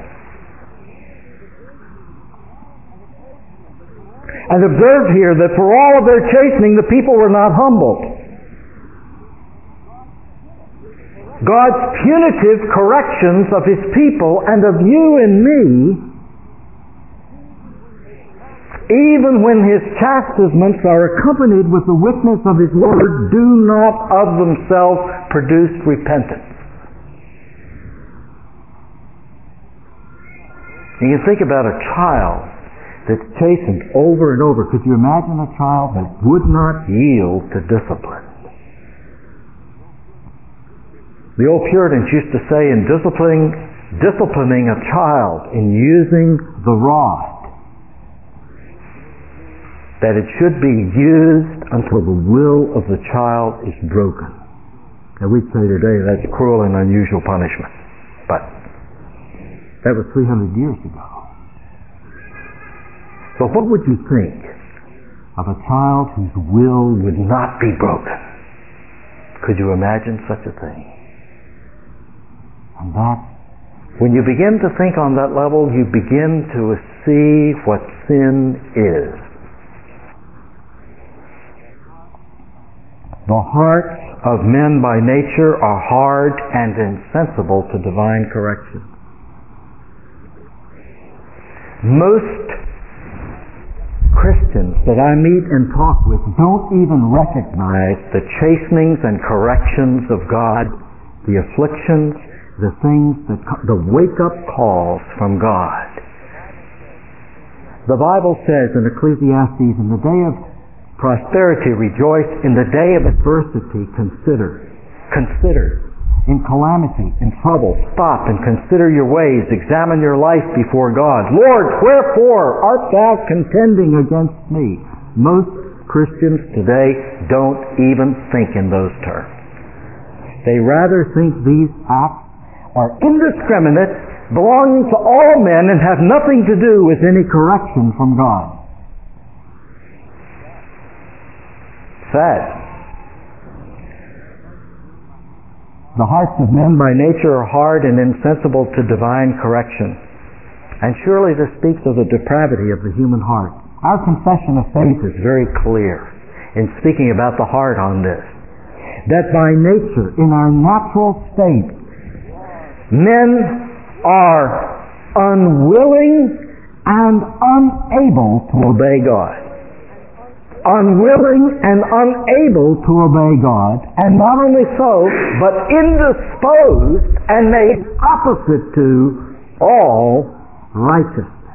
And observe here that for all of their chastening, the people were not humbled. God's punitive corrections of His people and of you and me, even when His chastisements are accompanied with the witness of His Word, do not of themselves produce repentance. You can think about a child that's chastened over and over. Could you imagine a child that would not yield to discipline? The old Puritans used to say in disciplining, disciplining a child, in using the rod, that it should be used until the will of the child is broken. And we'd say today that's cruel and unusual punishment. But that was three hundred years ago. So what would you think of a child whose will would not be broken? Could you imagine such a thing? And that, when you begin to think on that level, you begin to see what sin is. The hearts of men by nature are hard and insensible to divine correction. Most Christians that I meet and talk with don't even recognize the chastenings and corrections of God, the afflictions, the things, that the wake-up calls from God. The Bible says in Ecclesiastes, in the day of prosperity rejoice, in the day of adversity consider. Consider. In calamity, in trouble, stop and consider your ways. Examine your life before God. Lord, wherefore art thou contending against me? Most Christians today don't even think in those terms. They rather think these acts are indiscriminate, belonging to all men, and have nothing to do with any correction from God. Sad. The hearts of men by nature are hard and insensible to divine correction. And surely this speaks of the depravity of the human heart. Our confession of faith is very clear in speaking about the heart on this. That by nature, in our natural state, men are unwilling and unable to obey God. Unwilling and unable to obey God, and not only so, but indisposed and made opposite to all righteousness.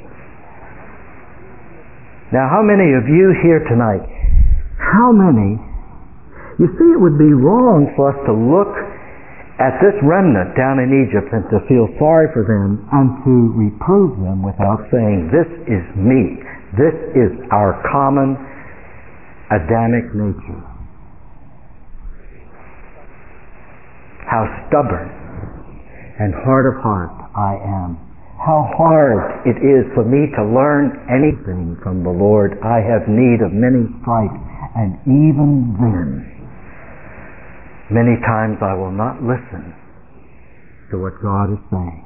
Now, how many of you here tonight, how many, you see, it would be wrong for us to look at this remnant down in Egypt and to feel sorry for them and to reprove them without saying, this is me, this is our common Adamic nature. How stubborn and hard of heart I am. How hard it is for me to learn anything from the Lord. I have need of many stripes, and even then, many times I will not listen to what God is saying.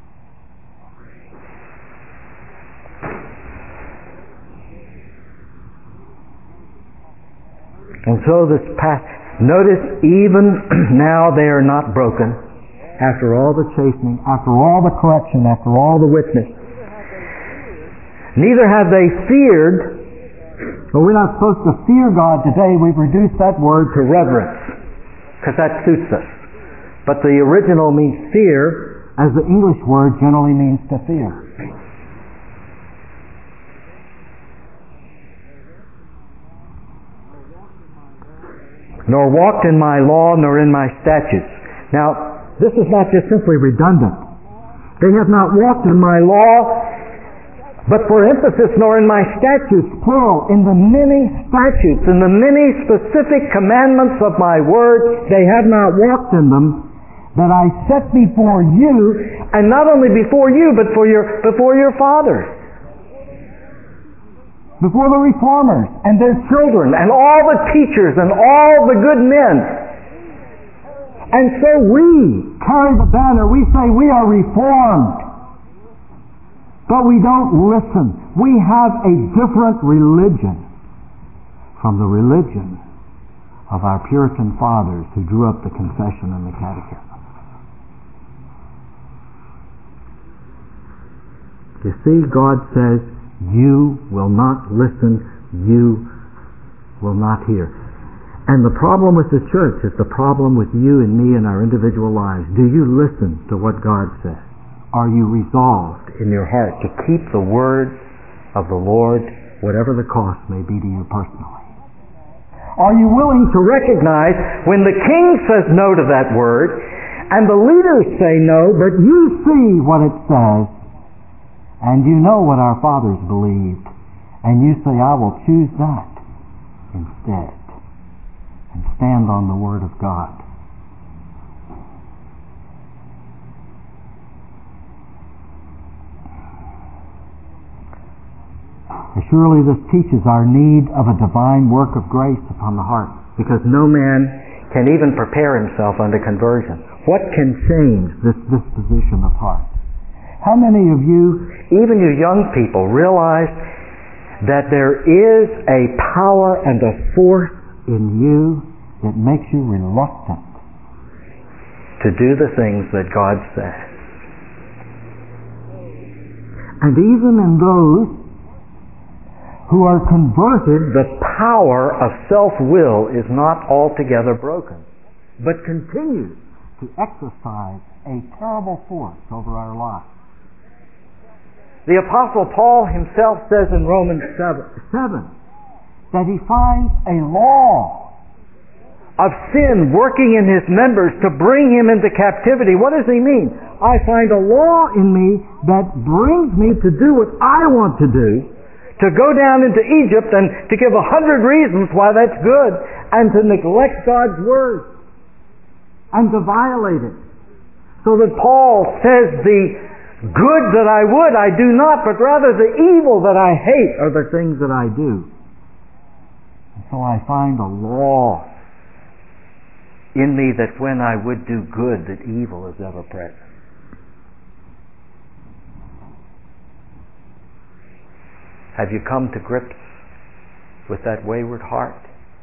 And so this past, notice even now they are not broken after all the chastening, after all the correction, after all the witness. Neither have they feared. Well, we're not supposed to fear God today. We've reduced that word to reverence because that suits us. But the original means fear, as the English word generally means to fear. Nor walked in my law, nor in my statutes. Now, this is not just simply redundant. They have not walked in my law, but for emphasis, nor in my statutes, plural, in the many statutes, in the many specific commandments of my word, they have not walked in them, that I set before you, and not only before you, but for your, before your fathers. Before the reformers and their children and all the teachers and all the good men. And so we carry the banner. We say we are reformed. But we don't listen. We have a different religion from the religion of our Puritan fathers who drew up the Confession and the Catechism. You see, God says, you will not listen, you will not hear. And the problem with the church is the problem with you and me in our individual lives. Do you listen to what God says? Are you resolved in your heart to keep the word of the Lord, whatever the cost may be to you personally? Are you willing to recognize when the king says no to that word, and the leaders say no, but you see what it says, and you know what our fathers believed, and you say, I will choose that instead, and stand on the Word of God. Surely this teaches our need of a divine work of grace upon the heart, because no man can even prepare himself unto conversion. What can change this disposition of heart? How many of you, even you young people, realize that there is a power and a force in you that makes you reluctant to do the things that God says? And even in those who are converted, the power of self-will is not altogether broken, but continues to exercise a terrible force over our lives. The Apostle Paul himself says in Romans seven that he finds a law of sin working in his members to bring him into captivity. What does he mean? I find a law in me that brings me to do what I want to do, to go down into Egypt and to give a hundred reasons why that's good, and to neglect God's word and to violate it. So that Paul says, the good that I would I do not, but rather the evil that I hate are the things that I do. And so I find a law in me that when I would do good, that evil is ever present. Have you come to grips with that wayward heart?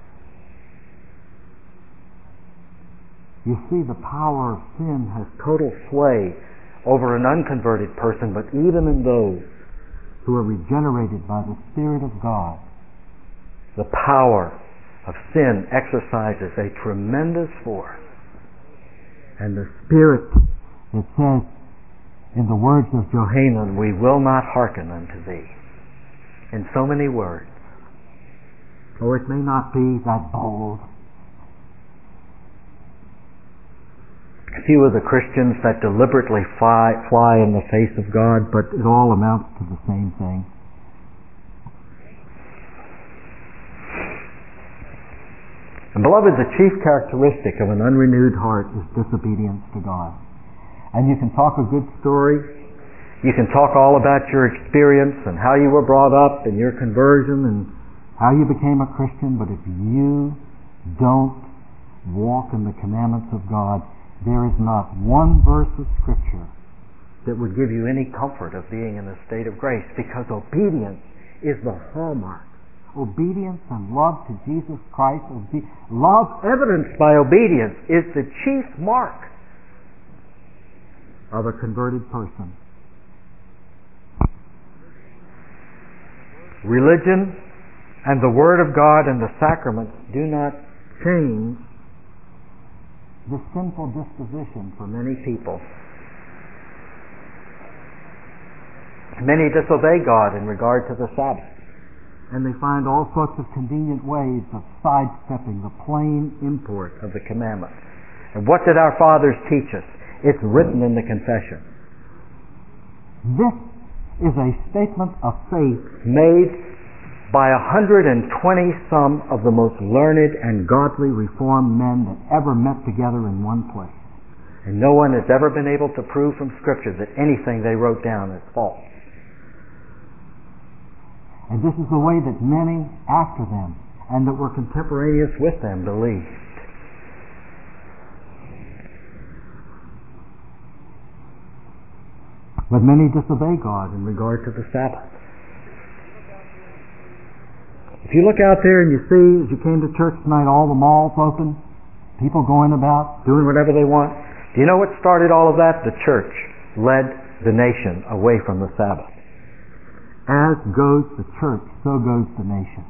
You see, the power of sin has total sway over an unconverted person, but even in those who are regenerated by the Spirit of God, the power of sin exercises a tremendous force. And the Spirit that says, in the words of Johanan, we will not hearken unto thee. In so many words. Oh, it may not be that bold. Few of the Christians that deliberately fly, fly in the face of God, but it all amounts to the same thing. And beloved, the chief characteristic of an unrenewed heart is disobedience to God. And you can talk a good story, you can talk all about your experience and how you were brought up and your conversion and how you became a Christian, but if you don't walk in the commandments of God, there is not one verse of Scripture that would give you any comfort of being in a state of grace, because obedience is the hallmark. Obedience and love to Jesus Christ, obe- love evidenced by obedience, is the chief mark of a converted person. Religion and the Word of God and the sacraments do not change the sinful disposition for many people. Many disobey God in regard to the Sabbath, and they find all sorts of convenient ways of sidestepping the plain import of the commandment. And what did our fathers teach us? It's written in the confession. This is a statement of faith made by a hundred and twenty some of the most learned and godly Reformed men that ever met together in one place. And no one has ever been able to prove from Scripture that anything they wrote down is false. And this is the way that many after them and that were contemporaneous with them believed. But many disobey God in regard to the Sabbath. If you look out there and you see, as you came to church tonight, all the malls open, people going about, doing whatever they want, do you know what started all of that? The church led the nation away from the Sabbath. As goes the church, so goes the nation.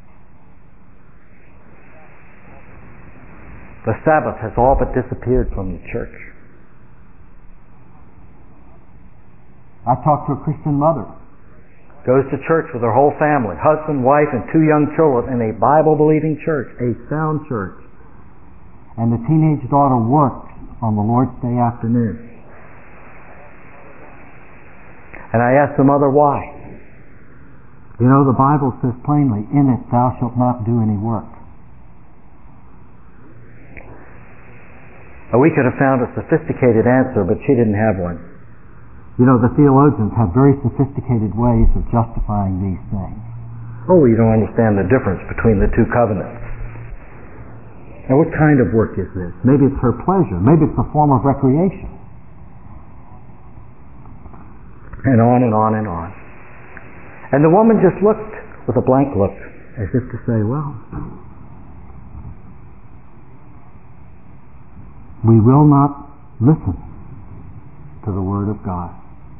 The Sabbath has all but disappeared from the church. I talked to a Christian mother. Goes to church with her whole family, husband, wife, and two young children in a Bible-believing church, a sound church. And the teenage daughter works on the Lord's Day afternoon. And I asked the mother why. You know, the Bible says plainly, in it thou shalt not do any work. We could have found a sophisticated answer, but she didn't have one. You know, the theologians have very sophisticated ways of justifying these things. Oh, you don't understand the difference between the two covenants. Now, what kind of work is this? Maybe it's her pleasure. Maybe it's a form of recreation. And on and on and on. And the woman just looked with a blank look, as if to say, well, we will not listen to the Word of God.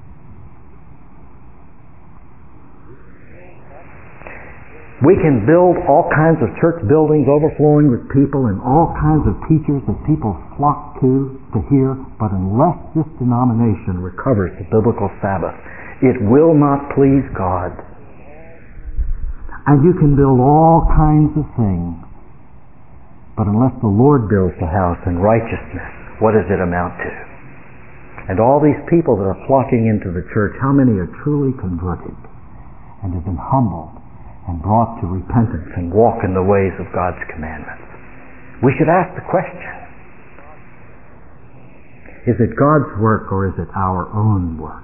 We can build all kinds of church buildings overflowing with people and all kinds of teachers that people flock to to hear, but unless this denomination recovers the biblical Sabbath, it will not please God. And you can build all kinds of things, but unless the Lord builds the house in righteousness, what does it amount to? And all these people that are flocking into the church, how many are truly converted and have been humbled and brought to repentance and walk in the ways of God's commandments? We should ask the question, is it God's work or is it our own work?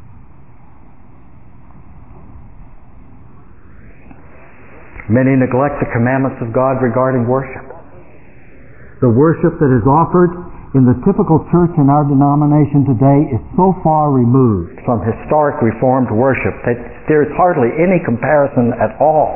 Many neglect the commandments of God regarding worship. The worship that is offered in the typical church in our denomination today is so far removed from historic Reformed worship that there is hardly any comparison at all.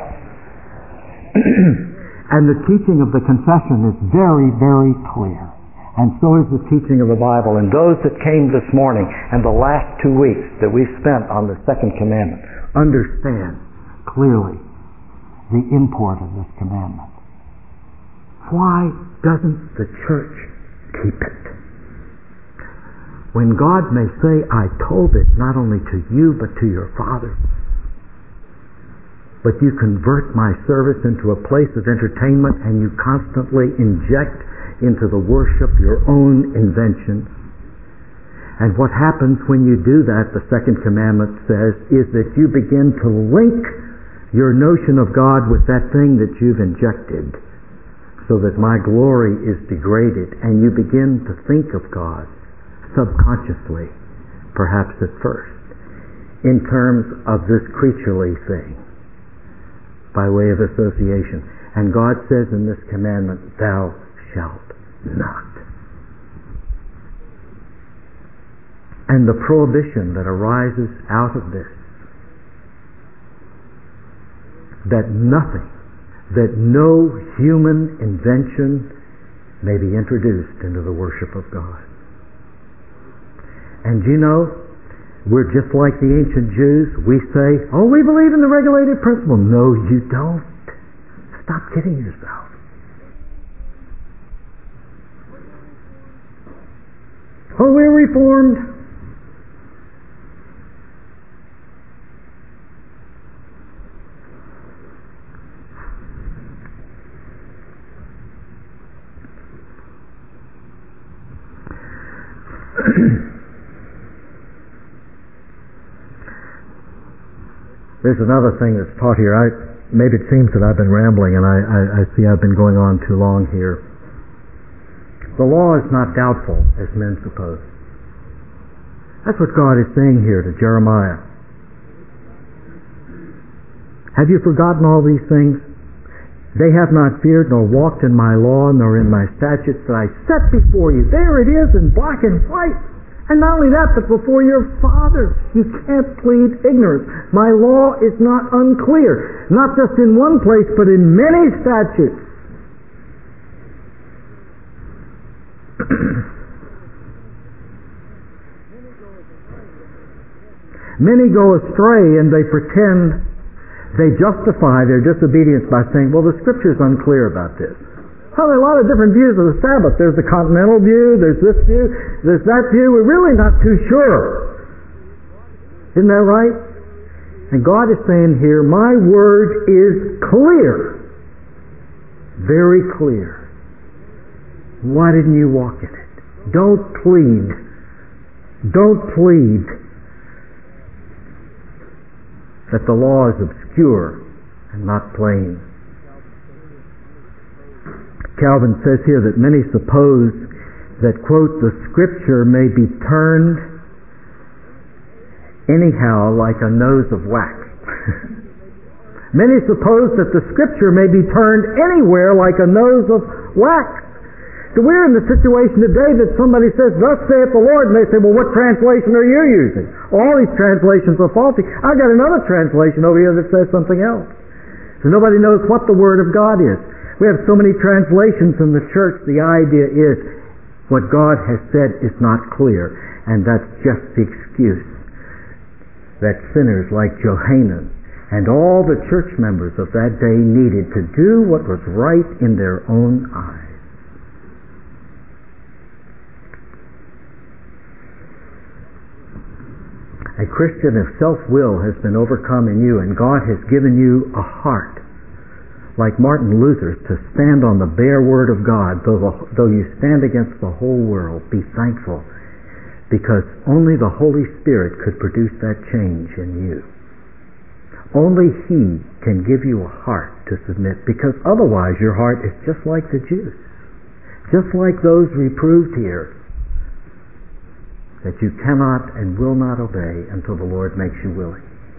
And the teaching of the confession is very, very clear. And so is the teaching of the Bible. And those that came this morning and the last two weeks that we've spent on the second commandment understand clearly the import of this commandment. Why doesn't the church keep it? When God may say, I told it not only to you but to your father, but you convert my service into a place of entertainment and you constantly inject into the worship your own inventions. And what happens when you do that, the second commandment says, is that you begin to link your notion of God with that thing that you've injected, so that my glory is degraded, and you begin to think of God subconsciously, perhaps at first, in terms of this creaturely thing, by way of association. And God says in this commandment, thou shalt not. And the prohibition that arises out of this, that nothing, that no human invention may be introduced into the worship of God. And you know, we're just like the ancient Jews. We say, oh, we believe in the regulated principle. No, you don't. Stop kidding yourself. Oh, we're reformed. There's another thing that's taught here. I, maybe it seems that I've been rambling, and I, I, I see I've been going on too long here. The law is not doubtful, as men suppose. That's what God is saying here to Jeremiah. Have you forgotten all these things? They have not feared nor walked in my law nor in my statutes that I set before you. There it is in black and white. And not only that, but before your Father. You can't plead ignorance. My law is not unclear. Not just in one place, but in many statutes. Many go astray and they pretend they justify their disobedience by saying, well, the Scripture is unclear about this. Well, there are a lot of different views of the Sabbath. There's the continental view, there's this view, there's that view. We're really not too sure. Isn't that right? And God is saying here, my word is clear. Very clear. Why didn't you walk in it? Don't plead. Don't plead that the law is obscure and not plain. Calvin says here that many suppose that, quote, the Scripture may be turned anyhow like a nose of wax. Many suppose that the Scripture may be turned anywhere like a nose of wax. So we're in the situation today that somebody says, thus saith the Lord, and they say, well, what translation are you using? All these translations are faulty. I've got another translation over here that says something else. So nobody knows what the Word of God is. We have so many translations in the church, the idea is what God has said is not clear, and that's just the excuse that sinners like Johanan and all the church members of that day needed to do what was right in their own eyes. A Christian, if self-will has been overcome in you and God has given you a heart, like Martin Luther, to stand on the bare word of God, though, the, though you stand against the whole world, be thankful, because only the Holy Spirit could produce that change in you. Only He can give you a heart to submit, because otherwise your heart is just like the Jews, just like those reproved here, that you cannot and will not obey until the Lord makes you willing.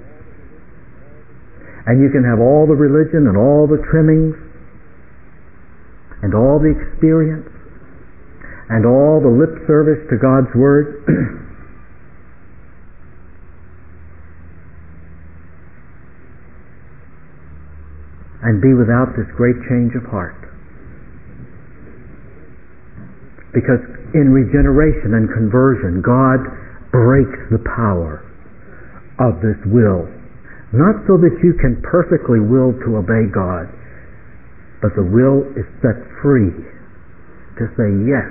And you can have all the religion and all the trimmings and all the experience and all the lip service to God's Word and be without this great change of heart. Because in regeneration and conversion, God breaks the power of this will. Not so that you can perfectly will to obey God, but the will is set free to say yes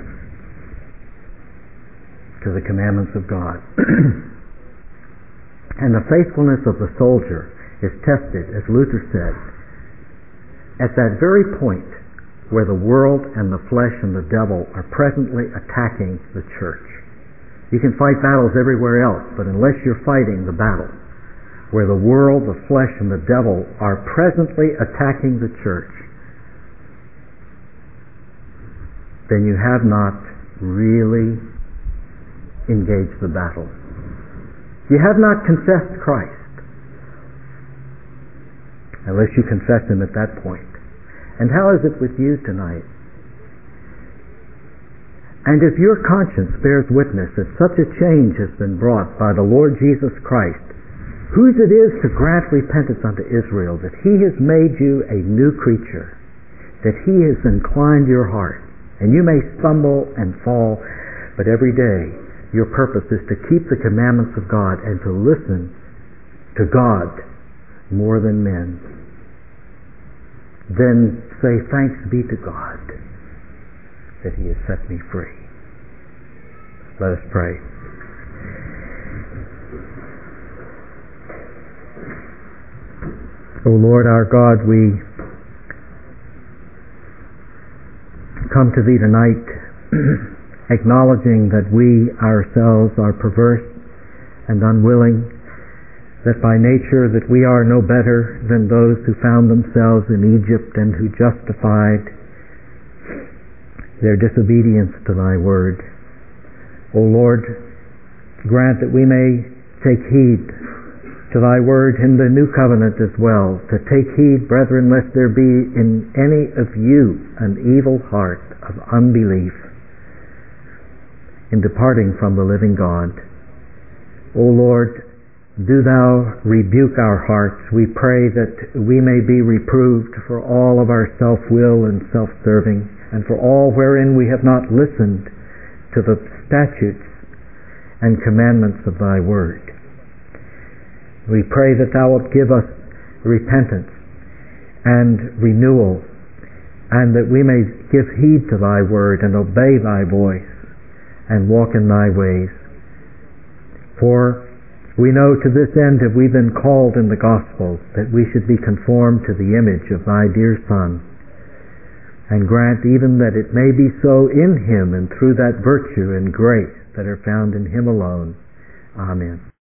to the commandments of God. And the faithfulness of the soldier is tested, as Luther said, at that very point where the world and the flesh and the devil are presently attacking the church. You can fight battles everywhere else, but unless you're fighting the battle where the world, the flesh, and the devil are presently attacking the church, then you have not really engaged the battle. You have not confessed Christ, unless you confess Him at that point. And how is it with you tonight? And if your conscience bears witness that such a change has been brought by the Lord Jesus Christ, whose it is to grant repentance unto Israel, that He has made you a new creature, that He has inclined your heart, and you may stumble and fall, but every day your purpose is to keep the commandments of God and to listen to God more than men. Then say, thanks be to God that He has set me free. Let us pray. O Lord our God, we come to Thee tonight acknowledging that we ourselves are perverse and unwilling, that by nature that we are no better than those who found themselves in Egypt and who justified their disobedience to Thy word. O Lord, grant that we may take heed to Thy word in the new covenant as well, to take heed, brethren, lest there be in any of you an evil heart of unbelief, in departing from the living God. O Lord, do thou rebuke our hearts. We pray that we may be reproved for all of our self-will and self-serving, and for all wherein we have not listened to the statutes and commandments of thy word. We pray that thou wilt give us repentance and renewal, and that we may give heed to thy word and obey thy voice and walk in thy ways. For we know to this end have we been called in the gospel, that we should be conformed to the image of thy dear Son, and grant even that it may be so in him and through that virtue and grace that are found in him alone. Amen.